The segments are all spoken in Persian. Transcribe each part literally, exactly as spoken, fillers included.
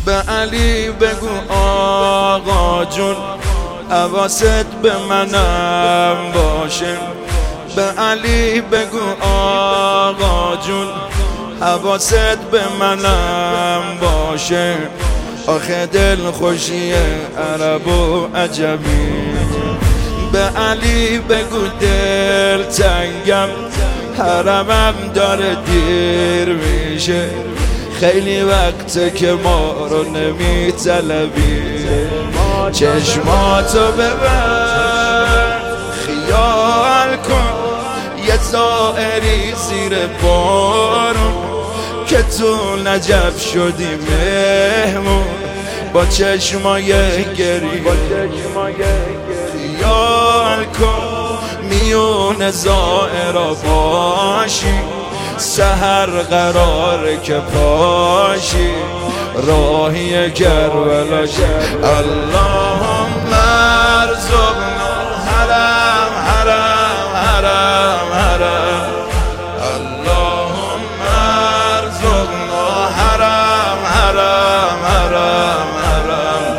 به علی بگو آقا جون حواست به منم باشه. به علی بگو آقا جون حواست به منم باشه. آخه دل خوشی عرب و عجمی. به علی بگو دل تنگم حرمم داره دیر میشه. خیلی وقته که ما رو نمی طلبی. چشماتو ببر خیال کن یه زائری زیر بارون که تو نجف شدی مهمون با چشمای گری. خیال کن میون زائرا باشی سحر قراره که پاشی راهی کربلا شد. اللهم ارزقنا حرم حرم حرم حرم. اللهم ارزقنا حرم حرم حرم حرم.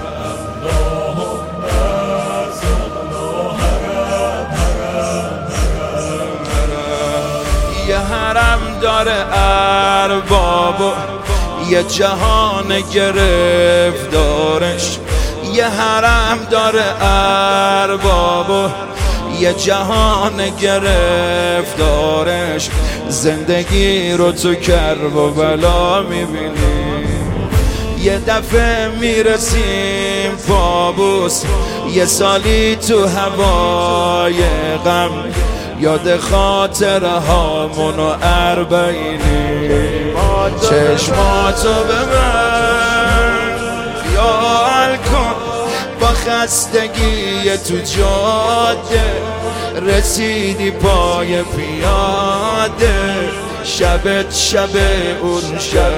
اللهم ارزقنا حرم حرم حرم. یه حرم داره ارباب یه جهان گرفتارش. یه حرم داره ارباب یه جهان گرفتارش. زندگی رو تو کرب و بلا میبینی. یه دفعه میرسیم پابوس یه سالی تو هوای غم. یاد خاطره هامون و اربعینی. چشماتو ببر خیال کن با خستگی تو جاده رسیدی پای پیاده. شبت شب اون شب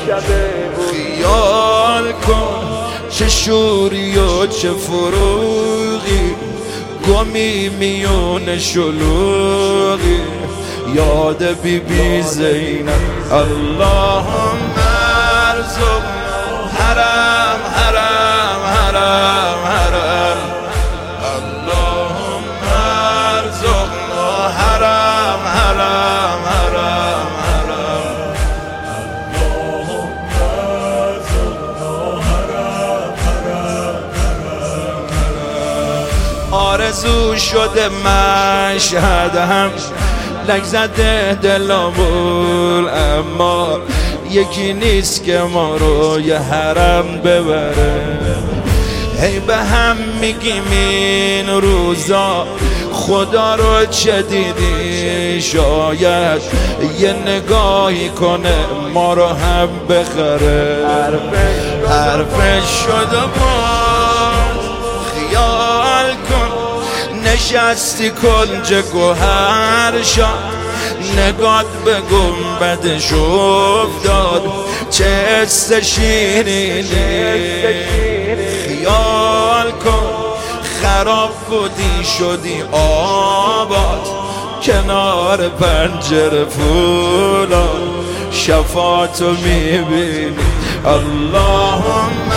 خیال کن چه شوری و چه فروغی گمی میون شلوغی. یاد بی بی زینب. اللهم ارزقنا حرم حرم حرم حرم. اللهم ارزقنا حرم حرم حرم حرم. اللهم ارزقنا حرم حرم حرم. آرزو شده مشهد هم لگ زده دلامون اما یکی نیست که ما رو یه حرم ببره. هی به هم میگیم این روزا خدا رو چه دیدی شاید یه نگاهی کنه ما رو هم بخره. حرفش شده باز خیال کن نشستی کنج گوهر شد. نگات به گنبدش افتاد چه حس شیرینی. خیال کن خراب بودی شدی آباد کنار پنجره فولاد. شفاعتو میبینی. اللهم